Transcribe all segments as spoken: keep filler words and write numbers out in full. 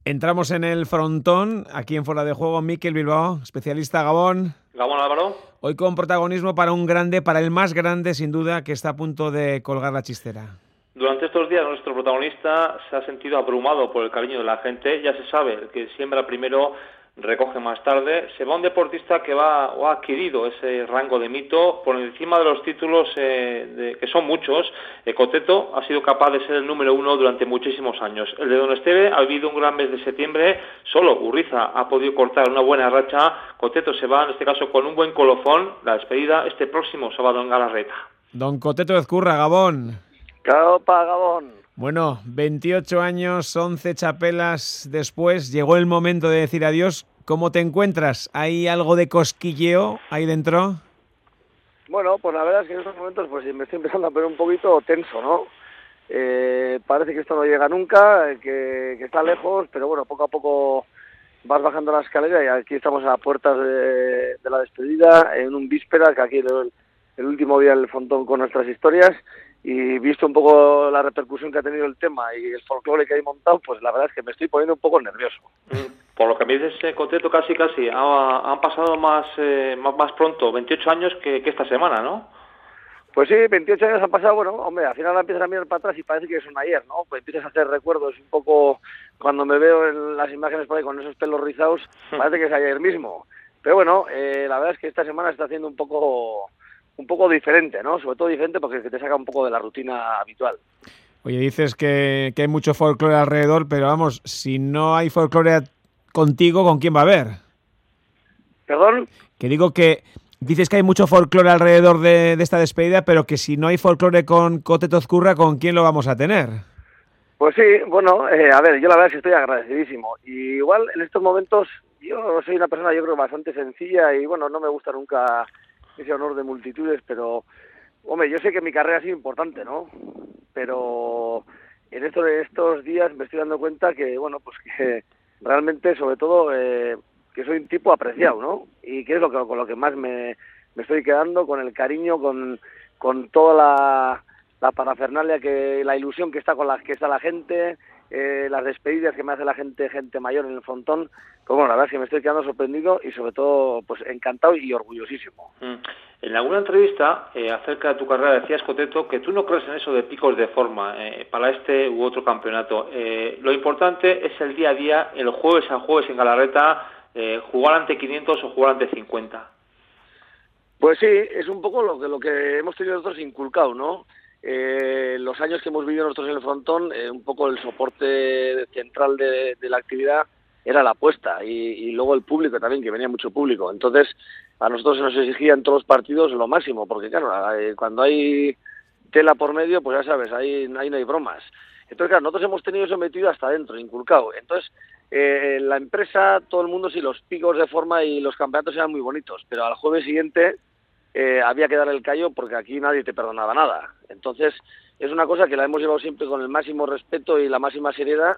Entramos en el frontón, aquí en Fuera de Juego, Mikel Bilbao, especialista Gabón. Gabón, Álvaro. Hoy con protagonismo para un grande, para el más grande sin duda, que está a punto de colgar la chistera. Durante estos días nuestro protagonista se ha sentido abrumado por el cariño de la gente. Ya se sabe, el que siembra primero recoge más tarde. Se va un deportista que va o ha adquirido ese rango de mito por encima de los títulos, eh, de, que son muchos. Eh, Coteto ha sido capaz de ser el número uno durante muchísimos años. El de Don Esteve ha vivido un gran mes de septiembre. Solo Urriza ha podido cortar una buena racha. Coteto se va, en este caso, con un buen colofón. La despedida este próximo sábado en Galarreta. Don Coteto Ezcurra, Gabón. Caupa, Gabón. Bueno, veintiocho años, once chapelas después, llegó el momento de decir adiós. ¿Cómo te encuentras? ¿Hay algo de cosquilleo ahí dentro? Bueno, pues la verdad es que en estos momentos pues me estoy empezando a poner un poquito tenso, ¿no? Eh, parece que esto no llega nunca, que, que está lejos, pero bueno, poco a poco vas bajando la escalera y aquí estamos a las puertas de, de la despedida, en un víspera, que aquí el, el último día del frontón con nuestras historias. Y visto un poco la repercusión que ha tenido el tema y el folclore que hay montado, pues la verdad es que me estoy poniendo un poco nervioso. Por lo que me dices, eh, Coteto, casi casi ha, han pasado más, eh, más más pronto, veintiocho años que, que esta semana, ¿no? Pues sí, veintiocho años han pasado, bueno, hombre, al final empiezas a mirar para atrás y parece que son ayer, ¿no? Pues empiezas a hacer recuerdos un poco, cuando me veo en las imágenes por ahí con esos pelos rizados, parece que es ayer mismo. Pero bueno, eh, la verdad es que esta semana se está haciendo un poco... un poco diferente, ¿no? Sobre todo diferente porque te saca un poco de la rutina habitual. Oye, dices que, que hay mucho folclore alrededor, pero vamos, si no hay folclore contigo, ¿con quién va a haber? ¿Perdón? Que digo que dices que hay mucho folclore alrededor de, de esta despedida, pero que si no hay folclore con Coteto Ezcurra, ¿con quién lo vamos a tener? Pues sí, bueno, eh, a ver, yo la verdad es que estoy agradecidísimo. Y igual en estos momentos yo soy una persona, yo creo, bastante sencilla y bueno, no me gusta nunca ese honor de multitudes, pero, hombre, yo sé que mi carrera ha sido importante, ¿no? Pero en estos, en estos días me estoy dando cuenta que, bueno, pues que realmente, sobre todo, eh, que soy un tipo apreciado, ¿no? Y que es lo que, con lo que más me, me estoy quedando, con el cariño, con, con toda la, la parafernalia, que la ilusión que está con la que está la gente, eh, las despedidas que me hace la gente, gente mayor en el frontón. Pues bueno, la verdad es que me estoy quedando sorprendido y sobre todo pues encantado y orgullosísimo. Mm. En alguna entrevista eh, acerca de tu carrera decías, Coteto, que tú no crees en eso de picos de forma eh, para este u otro campeonato. Eh, lo importante es el día a día, el jueves a jueves en Galarreta, eh, jugar ante quinientos o jugar ante cincuenta. Pues sí, es un poco lo que, lo que hemos tenido nosotros inculcado, ¿no? Eh, los años que hemos vivido nosotros en el frontón, eh, un poco el soporte central de, de la actividad era la apuesta y, y luego el público también, que venía mucho público. Entonces, a nosotros se nos exigía en todos los partidos lo máximo, porque claro, eh, cuando hay tela por medio, pues ya sabes, ahí, ahí no hay bromas. Entonces, claro, nosotros hemos tenido eso metido hasta adentro, inculcado. Entonces, eh, la empresa, todo el mundo, sí, los picos de forma y los campeonatos eran muy bonitos, pero al jueves siguiente eh, había que darle el callo porque aquí nadie te perdonaba nada. Entonces, es una cosa que la hemos llevado siempre con el máximo respeto y la máxima seriedad.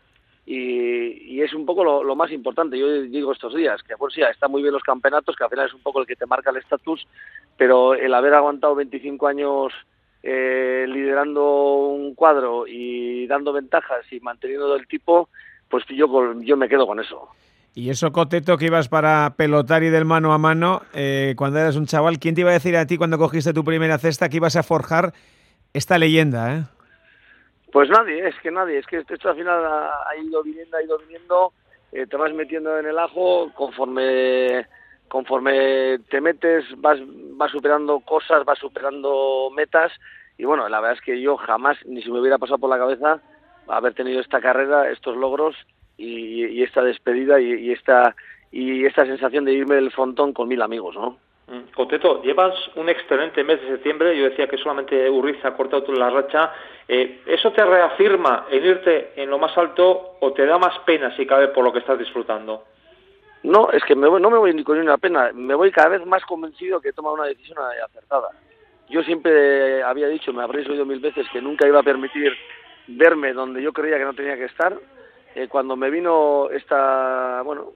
Y, y es un poco lo, lo más importante. Yo digo estos días que pues sí, está muy bien los campeonatos, que al final es un poco el que te marca el estatus, pero el haber aguantado veinticinco años eh, liderando un cuadro y dando ventajas y manteniendo el tipo, pues yo, yo me quedo con eso. Y eso, Coteto, que ibas para pelotar y del mano a mano, eh, cuando eras un chaval, ¿quién te iba a decir a ti cuando cogiste tu primera cesta que ibas a forjar esta leyenda, eh? Pues nadie, es que nadie, es que esto al final ha, ha ido viniendo, ha ido viniendo, eh, te vas metiendo en el ajo, conforme conforme te metes vas, vas superando cosas, vas superando metas, y bueno, la verdad es que yo jamás, ni si me hubiera pasado por la cabeza, haber tenido esta carrera, estos logros, y, y esta despedida, y, y esta y esta sensación de irme del frontón con mil amigos, ¿no? Coteto, llevas un excelente mes de septiembre. Yo decía que solamente Urriza ha cortado la racha. Eh, ¿Eso te reafirma en irte en lo más alto o te da más pena, si cabe, por lo que estás disfrutando? No, es que me voy, no me voy ni con una pena. Me voy cada vez más convencido que he tomado una decisión acertada. Yo siempre había dicho, me habréis oído mil veces, que nunca iba a permitir verme donde yo creía que no tenía que estar. Eh, cuando me vino esta, bueno,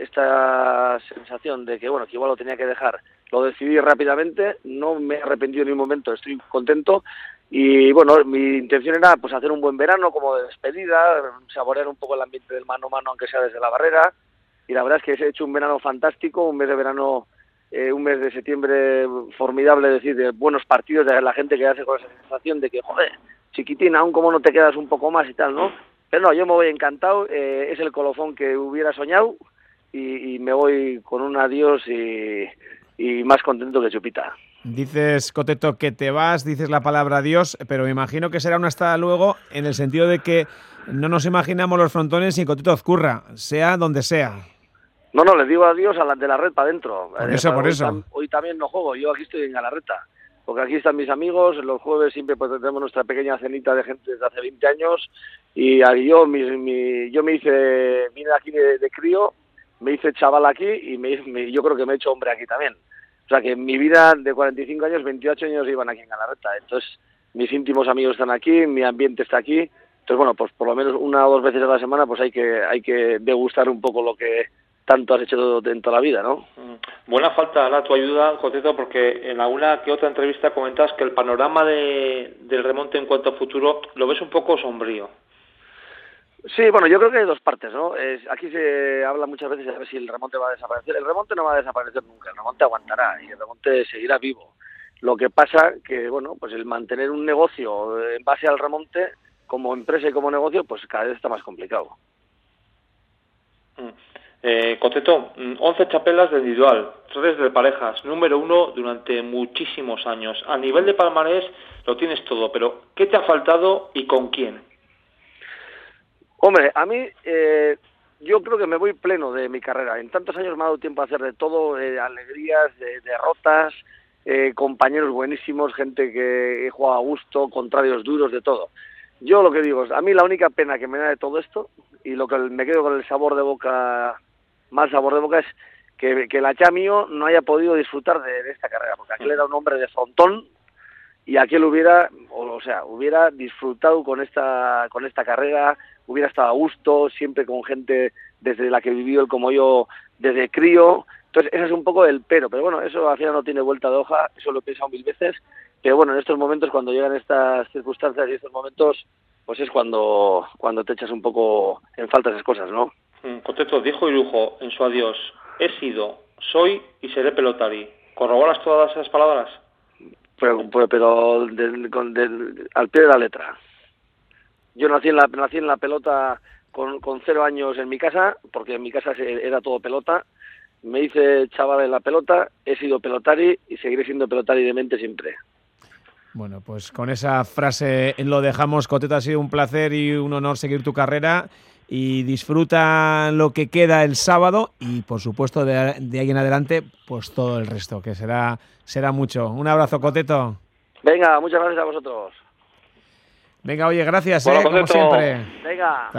esta sensación de que, bueno, que igual lo tenía que dejar, lo decidí rápidamente, no me he arrepentido en ningún momento, estoy contento Y bueno, mi intención era pues hacer un buen verano como de despedida, saborear un poco el ambiente del mano a mano, aunque sea desde la barrera. Y la verdad es que he hecho un verano fantástico, un mes de verano, eh, un mes de septiembre formidable, es decir, de buenos partidos, de la gente que hace con esa sensación de que, joder, chiquitín, aún como no te quedas un poco más y tal, ¿no? Pero no, yo me voy encantado, eh, es el colofón que hubiera soñado y, y me voy con un adiós y, y más contento que Chupita. Dices, Coteto, que te vas, dices la palabra adiós, pero me imagino que será un hasta luego en el sentido de que no nos imaginamos los frontones sin Coteto Ezcurra, sea donde sea. No, no, les digo adiós a las de la red para adentro. Por eso, eh, por hoy, eso. Tam, hoy también no juego, yo aquí estoy en Galarreta, porque aquí están mis amigos, los jueves siempre pues tenemos nuestra pequeña cenita de gente desde hace veinte años, y yo, mi, mi, yo me hice, vine aquí de, de crío, me hice chaval aquí, y me, me, yo creo que me he hecho hombre aquí también. O sea que en mi vida de cuarenta y cinco años, veintiocho años iban aquí en Galarreta. Entonces, mis íntimos amigos están aquí, mi ambiente está aquí. Entonces, bueno, pues por lo menos una o dos veces a la semana pues hay que hay que degustar un poco lo que tanto has hecho en toda la vida, ¿no? Buena falta la tu ayuda, Coteto, porque en alguna que otra entrevista comentas que el panorama de, del remonte en cuanto a futuro lo ves un poco sombrío. Sí, bueno, yo creo que hay dos partes, ¿no? Es, aquí se habla muchas veces de ver si el remonte va a desaparecer. El remonte no va a desaparecer nunca, el remonte aguantará y el remonte seguirá vivo. Lo que pasa que, bueno, pues el mantener un negocio en base al remonte, como empresa y como negocio, pues cada vez está más complicado. Eh, Coteto, once chapelas de individual, tres de parejas, número uno durante muchísimos años. A nivel de palmarés lo tienes todo, pero ¿qué te ha faltado y con quién? Hombre, a mí eh, yo creo que me voy pleno de mi carrera. En tantos años me ha dado tiempo a hacer de todo, eh, alegrías, de, derrotas, eh, compañeros buenísimos, gente que he jugado a gusto, contrarios duros, de todo. Yo lo que digo es, a mí la única pena que me da de todo esto, y lo que me quedo con el sabor de boca, mal sabor de boca, es que, que la Chamio no haya podido disfrutar de, de esta carrera, porque aquel era un hombre de frontón, y aquel hubiera, o sea, hubiera disfrutado con esta con esta carrera, hubiera estado a gusto, siempre con gente desde la que vivió él como yo desde crío. Entonces ese es un poco el pero, pero bueno, eso al final no tiene vuelta de hoja, eso lo he pensado mil veces, pero bueno, en estos momentos, cuando llegan estas circunstancias y estos momentos, pues es cuando cuando te echas un poco en falta esas cosas, ¿no? Coteto, dijo Irujo en su adiós, he sido, soy y seré pelotari. ¿Corroboras todas esas palabras? Pero, pero de, de, de, al pie de la letra. Yo nací en la nací en la pelota con, con cero años en mi casa, porque en mi casa era todo pelota. Me hice chaval en la pelota, he sido pelotari y seguiré siendo pelotari de mente siempre. Bueno, pues con esa frase lo dejamos. Coteto, ha sido un placer y un honor seguir tu carrera y disfruta lo que queda el sábado y, por supuesto, de, de ahí en adelante, pues todo el resto, que será, será mucho. Un abrazo, Coteto. Venga, muchas gracias a vosotros. Venga, oye, gracias, bueno, eh, como siempre. Venga.